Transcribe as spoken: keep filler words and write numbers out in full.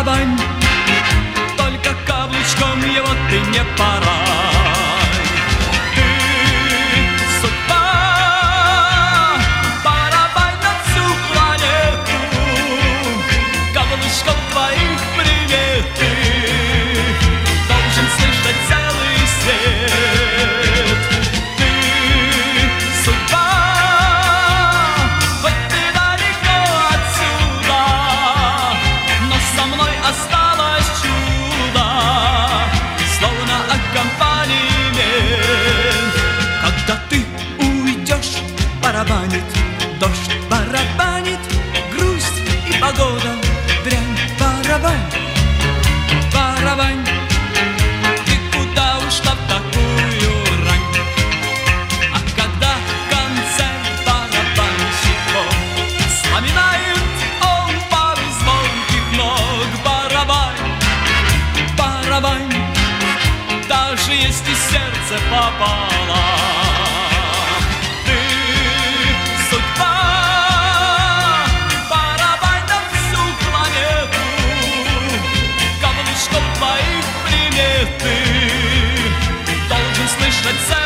барабань, только каблучком его ты не порай. Ты судьба, барабань на всю планету, каблучком твоих приметы должен слышать целый свет. Ты судьба, хоть ты далеко отсюда, но со мной осталось чудо, словно аккомпанемент. Когда ты уйдешь, барабанит дождь, барабанит грусть и погода, дрянь, барабань, барабань. Ты куда ушла в такую рань? А когда концерт барабанщиков вспоминает он пару звонких ног, барабань, барабань, даже если сердце пополам. Ты судьба, барабань на всю планету, каблучком твоих приметы должен слышать.